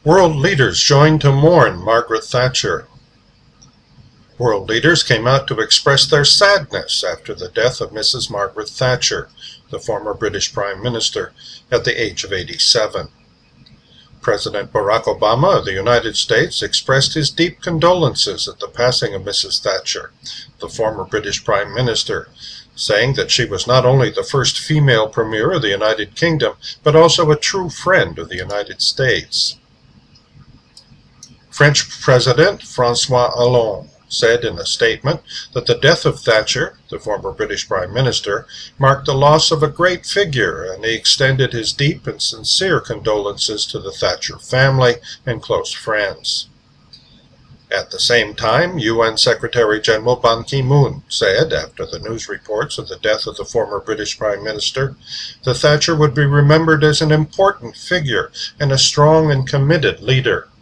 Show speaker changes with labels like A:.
A: World leaders joined to mourn Margaret Thatcher. World leaders came out to express their sadness after the death of Mrs. Margaret Thatcher, the former British Prime Minister, at the age of 87. President Barack Obama of the United States expressed his deep condolences at the passing of Mrs. Thatcher, the former British Prime Minister, saying that she was not only the first female premier of the United Kingdom, but also a true friend of the United States. French President François Hollande said in a statement that the death of Thatcher, the former British Prime Minister, marked the loss of a great figure, and he extended his deep and sincere condolences to the Thatcher family and close friends. At the same time, UN Secretary-General Ban Ki-moon said, after the news reports of the death of the former British Prime Minister, that Thatcher would be remembered as an important figure and a strong and committed leader.